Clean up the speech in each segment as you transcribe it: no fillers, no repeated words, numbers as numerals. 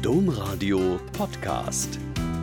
Domradio Podcast.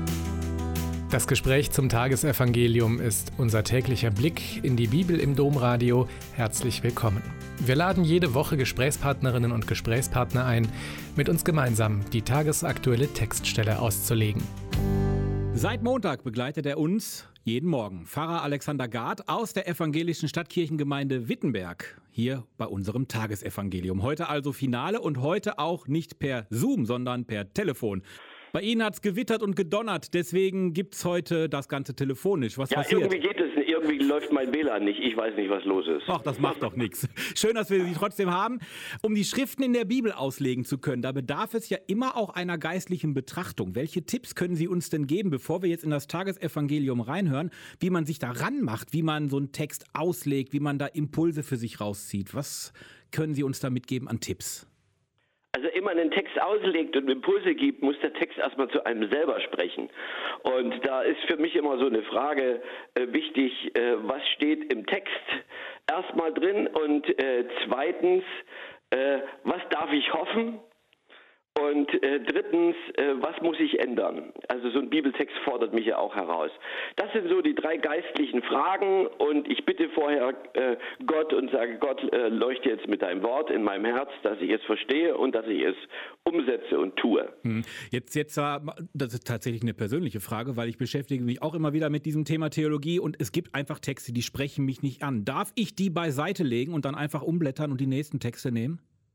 Das Gespräch zum Tagesevangelium ist unser täglicher Blick in die Bibel im Domradio. Herzlich willkommen. Wir laden jede Woche Gesprächspartnerinnen und Gesprächspartner ein, mit uns gemeinsam die tagesaktuelle Textstelle auszulegen. Seit Montag begleitet er uns jeden Morgen Pfarrer Alexander Gard aus der evangelischen Stadtkirchengemeinde Wittenberg hier bei unserem Tagesevangelium. Heute also Finale und heute auch nicht per Zoom, sondern per Telefon. Bei Ihnen hat's gewittert und gedonnert, deswegen gibt's heute das Ganze telefonisch. Was passiert? Irgendwie geht es nicht. Irgendwie läuft mein WLAN nicht. Ich weiß nicht, was los ist. Ach, das macht doch nichts. Schön, dass wir Sie trotzdem haben. Um die Schriften in der Bibel auslegen zu können, da bedarf es ja immer auch einer geistlichen Betrachtung. Welche Tipps können Sie uns denn geben, bevor wir jetzt in das Tagesevangelium reinhören, wie man sich da ranmacht, wie man so einen Text auslegt, wie man da Impulse für sich rauszieht? Was können Sie uns da mitgeben an Tipps? Also ehe man den Text auslegt und Impulse gibt, muss der Text erstmal zu einem selber sprechen. Und da ist für mich immer so eine Frage wichtig, was steht im Text erstmal drin und zweitens, was darf ich hoffen? Und drittens, was muss ich ändern? Also so ein Bibeltext fordert mich ja auch heraus. Das sind so die drei geistlichen Fragen und ich bitte vorher Gott und sage, Gott, leuchte jetzt mit deinem Wort in meinem Herz, dass ich es verstehe und dass ich es umsetze und tue. Jetzt, das ist tatsächlich eine persönliche Frage, weil ich beschäftige mich auch immer wieder mit diesem Thema Theologie und es gibt einfach Texte, die sprechen mich nicht an. Darf ich die beiseite legen und dann einfach umblättern und die nächsten Texte nehmen?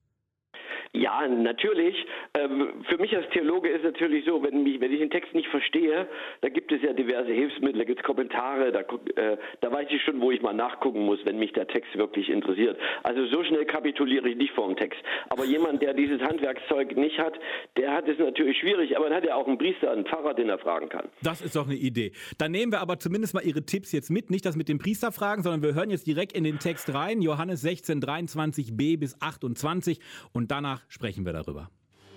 Ja, natürlich. Für mich als Theologe ist es natürlich so, wenn ich den Text nicht verstehe, da gibt es ja diverse Hilfsmittel, da gibt es Kommentare, da weiß ich schon, wo ich mal nachgucken muss, wenn mich der Text wirklich interessiert. Also so schnell kapituliere ich nicht vor dem Text. Aber jemand, der dieses Handwerkszeug nicht hat, der hat es natürlich schwierig, aber dann hat er auch einen Priester, einen Pfarrer, den er fragen kann. Das ist doch eine Idee. Dann nehmen wir aber zumindest mal Ihre Tipps jetzt mit, nicht das mit dem Priester fragen, sondern wir hören jetzt direkt in den Text rein, Johannes 16, 23b bis 28 und danach sprechen wir darüber.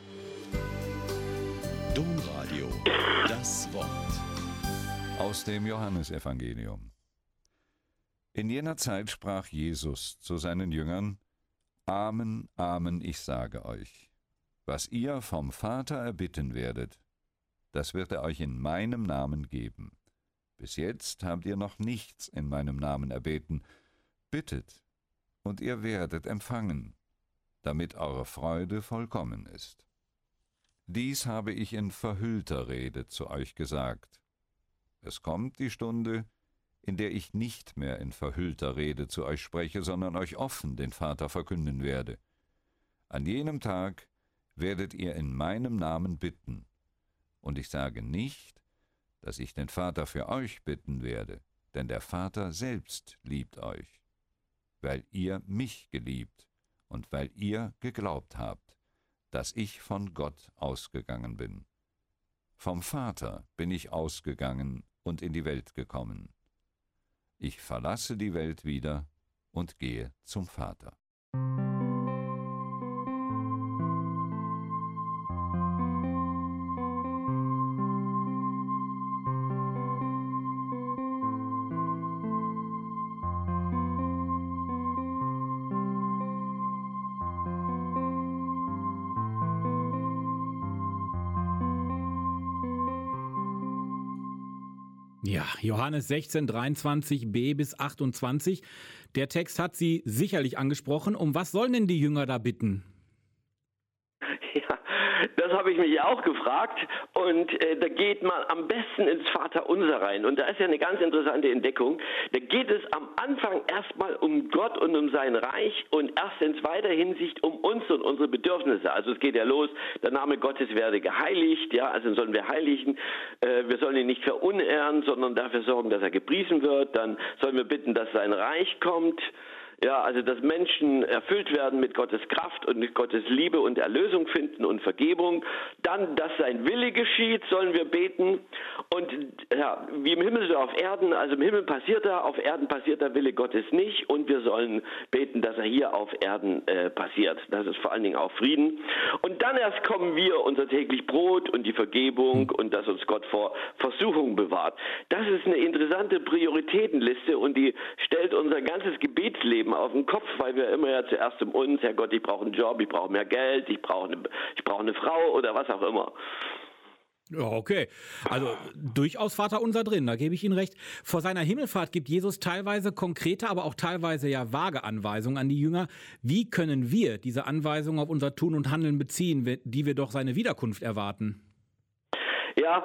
Domradio, das Wort. Aus dem Johannesevangelium. In jener Zeit sprach Jesus zu seinen Jüngern: Amen, Amen, ich sage euch, was ihr vom Vater erbitten werdet, das wird er euch in meinem Namen geben. Bis jetzt habt ihr noch nichts in meinem Namen erbeten. Bittet, und ihr werdet empfangen, damit eure Freude vollkommen ist. Dies habe ich in verhüllter Rede zu euch gesagt. Es kommt die Stunde, in der ich nicht mehr in verhüllter Rede zu euch spreche, sondern euch offen den Vater verkünden werde. An jenem Tag werdet ihr in meinem Namen bitten. Und ich sage nicht, dass ich den Vater für euch bitten werde, denn der Vater selbst liebt euch, weil ihr mich geliebt und weil ihr geglaubt habt, dass ich von Gott ausgegangen bin. Vom Vater bin ich ausgegangen und in die Welt gekommen. Ich verlasse die Welt wieder und gehe zum Vater. Ja, Johannes 16, 23b bis 28. Der Text hat Sie sicherlich angesprochen. Um was sollen denn die Jünger da bitten? Ja, das habe ich mich auch gefragt und da geht man am besten ins Vaterunser rein und da ist ja eine ganz interessante Entdeckung. Da geht es am Anfang erstmal um Gott und um sein Reich und erst in zweiter Hinsicht um uns und unsere Bedürfnisse. Also es geht ja los, der Name Gottes werde geheiligt, ja, also sollen wir heiligen. Wir sollen ihn nicht verunehren, sondern dafür sorgen, dass er gepriesen wird. Dann sollen wir bitten, dass sein Reich kommt. Ja, also dass Menschen erfüllt werden mit Gottes Kraft und mit Gottes Liebe und Erlösung finden und Vergebung. Dann, dass sein Wille geschieht, sollen wir beten. Und ja, wie im Himmel so auf Erden, also im Himmel passiert er, auf Erden passiert der Wille Gottes nicht. Und wir sollen beten, dass er hier auf Erden passiert. Das ist vor allen Dingen auch Frieden. Und dann erst kommen wir, unser täglich Brot und die Vergebung und dass uns Gott vor Versuchung bewahrt. Das ist eine interessante Prioritätenliste und die stellt unser ganzes Gebetsleben immer auf den Kopf, weil wir immer ja zuerst um uns, Herrgott, ich brauche einen Job, ich brauche mehr Geld, ich brauche eine Frau oder was auch immer. Ja, okay. Also durchaus Vaterunser drin, da gebe ich Ihnen recht. Vor seiner Himmelfahrt gibt Jesus teilweise konkrete, aber auch teilweise ja vage Anweisungen an die Jünger. Wie können wir diese Anweisungen auf unser Tun und Handeln beziehen, die wir doch seine Wiederkunft erwarten? Ja,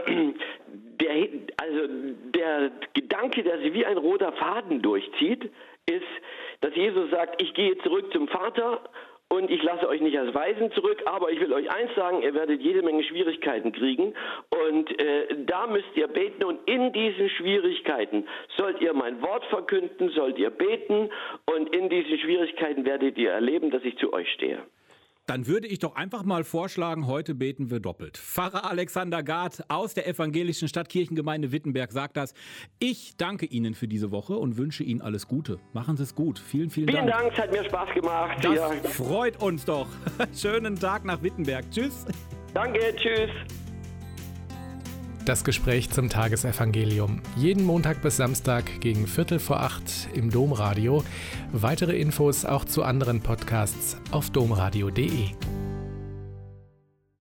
der Gedanke, der sich wie ein roter Faden durchzieht, ist, dass Jesus sagt, ich gehe zurück zum Vater und ich lasse euch nicht als Waisen zurück, aber ich will euch eins sagen, ihr werdet jede Menge Schwierigkeiten kriegen und da müsst ihr beten und in diesen Schwierigkeiten sollt ihr mein Wort verkünden, sollt ihr beten und in diesen Schwierigkeiten werdet ihr erleben, dass ich zu euch stehe. Dann würde ich doch einfach mal vorschlagen, heute beten wir doppelt. Pfarrer Alexander Gard aus der evangelischen Stadtkirchengemeinde Wittenberg sagt das. Ich danke Ihnen für diese Woche und wünsche Ihnen alles Gute. Machen Sie es gut. Vielen, vielen Dank. Vielen Dank, es hat mir Spaß gemacht. Das freut uns doch. Schönen Tag nach Wittenberg. Tschüss. Danke, tschüss. Das Gespräch zum Tagesevangelium. Jeden Montag bis Samstag gegen 7:45 im Domradio. Weitere Infos auch zu anderen Podcasts auf domradio.de.